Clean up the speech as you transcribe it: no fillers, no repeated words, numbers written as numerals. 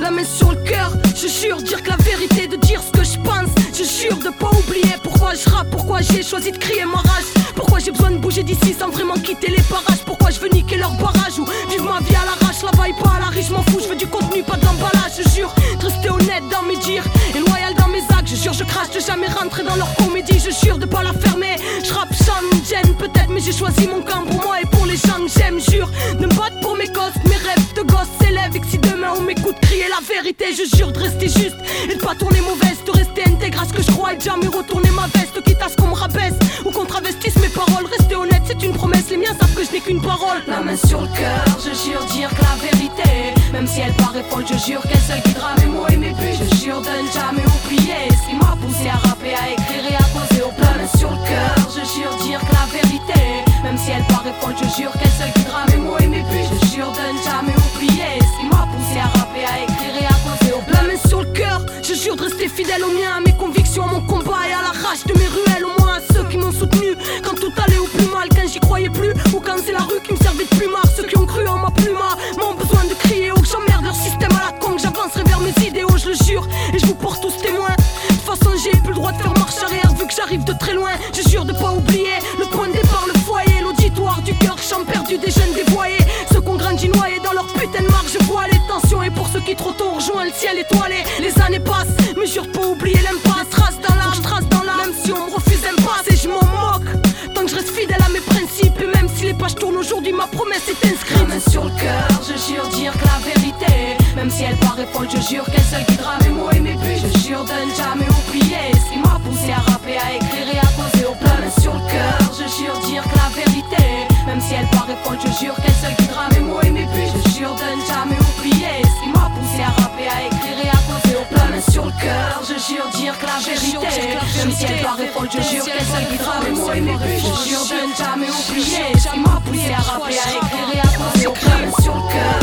la main sur le cœur, je jure dire que la vérité, de dire ce que je pense. Je jure de pas oublier pourquoi je rappe, pourquoi j'ai choisi de crier ma rage, pourquoi j'ai besoin de bouger d'ici sans vraiment quitter les parages, pourquoi je veux niquer leur barrage ou vivre ma vie à l'arrache. La vaille pas à la riche, je m'en fous, je veux du contenu, pas de l'emballage. Je jure de rester honnête dans mes dires et loyal dans mes actes. Je jure, je crache de jamais rentrer dans leur comédie. Je jure de pas la fermer, je rappe sans me gêne peut-être, mais j'ai choisi mon camp pour moi et pour les gens que j'aime. Jure de me battre pour mes causes, mes rêves de gosse s'élèvent et que si demain on m'écoute crier la vérité, je jure de rester juste et de pas tourner mauvaise, de rester intègre à ce que je crois et de jamais retourner ma veste, quitte à ce qu'on me rabaisse ou qu'on travestisse mes paroles. Rester honnête, c'est une promesse, les miens savent que je n'ai qu'une parole. La main sur le cœur, je jure dire que la vérité, même si elle paraît folle, je jure qu'elle seule guidera mes mots et mes buts. Je jure de ne jamais oublier ce qui m'a poussé à rapper, à écrire et à causer au plein. La main sur le cœur, je jure dire que la vérité, même si elle paraît folle, je jure qu'elle seule guidera mes mots et mes buts. Je jure de ne jamais oublier ce qui m'a poussé à rapper, à écrire et à causer au plein. La main sur le cœur, je jure de rester fidèle aux miens, à mes convictions, à mon combat et à la rage de mes ruelles. Au moins à ceux qui m'ont soutenu quand tout allait au plus mal, quand j'y croyais plus ou quand c'est la rue qui me servait de plumard. Ceux qui ont cru en ma pluma m'ont besoin de crier haut que j'emmerde leur système à la con, que j'avancerai vers mes idéaux, je le jure, et je vous porte tous témoins. De toute façon j'ai plus le droit de faire marche arrière vu que j'arrive de très loin. Je jure de pas oublier le point de départ, le foyer, l'auditoire du cœur, chant perdu des jeunes dévoyés, ceux qu'on grandit noyés dans leur putain de marque. Je vois les tensions et pour ceux qui trop tôt rejoignent le ciel étoilé, les années passent, mais jure de pas oublier l'impasse. Trace dans l'âme, je trace dans l'âme, même si on me refuse impasse et je m'en moque, tant que je reste fidèle à mes principes. Et même si les pages tournent aujourd'hui, ma promesse est inscrite. La main sur le cœur, je jure dire que la vérité, même si elle paraît folle, je jure qu'elle seule guidera mes mots et mes buts. Je jure de ne jamais oublier ce qui m'a poussé à rapper, à écrire et à causer au plein. La main sur le cœur, je jure dire que la vérité, même si elle paraît folle, je jure qu'elle seule guidera mes mots et mes buts. Je jure de ne jamais oublier ce qui m'a poussé à rapper, à écrire et à causer au plein. La main sur le cœur, je jure dire que la vérité, même si elle paraît folle, je jure qu'elle seule guidera mes mots et mes buts. Je jure de ne jamais oublier ce qui m'a poussé à rapper, à écrire et à causer au plein. La main sur le cœur,